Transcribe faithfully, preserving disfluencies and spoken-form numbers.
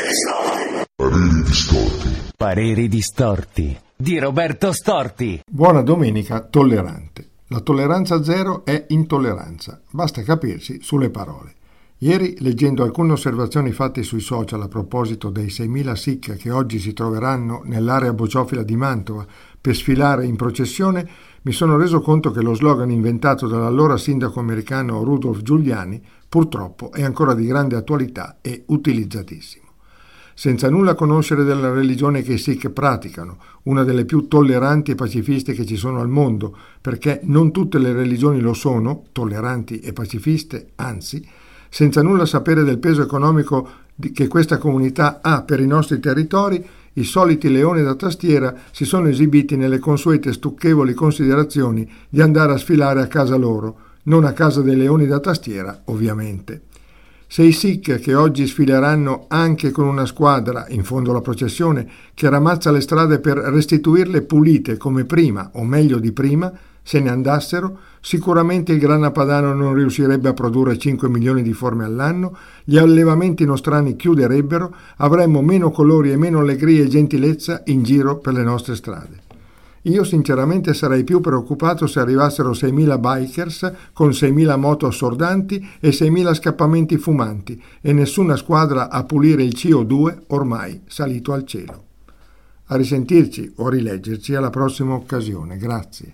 Pareri distorti. Pareri distorti di Roberto Storti. Buona domenica tollerante. La tolleranza zero è intolleranza, basta capirsi sulle parole. Ieri, leggendo alcune osservazioni fatte sui social a proposito dei seimila Sikh che oggi si troveranno nell'area bociofila di Mantova per sfilare in processione, mi sono reso conto che lo slogan inventato dall'allora sindaco americano Rudolph Giuliani purtroppo è ancora di grande attualità e utilizzatissimo. Senza nulla conoscere della religione che i Sikh praticano, una delle più tolleranti e pacifiste che ci sono al mondo, perché non tutte le religioni lo sono, tolleranti e pacifiste, anzi, senza nulla sapere del peso economico che questa comunità ha per i nostri territori, i soliti leoni da tastiera si sono esibiti nelle consuete stucchevoli considerazioni di andare a sfilare a casa loro, non a casa dei leoni da tastiera, ovviamente. Se i Sikh che oggi sfileranno anche con una squadra, in fondo alla processione, che ramazza le strade per restituirle pulite come prima, o meglio di prima, se ne andassero, sicuramente il grana padano non riuscirebbe a produrre cinque milioni di forme all'anno, gli allevamenti nostrani chiuderebbero, avremmo meno colori e meno allegria e gentilezza in giro per le nostre strade. Io sinceramente sarei più preoccupato se arrivassero seimila bikers con seimila moto assordanti e seimila scappamenti fumanti e nessuna squadra a pulire il C O due ormai salito al cielo. A risentirci o rileggerci alla prossima occasione. Grazie.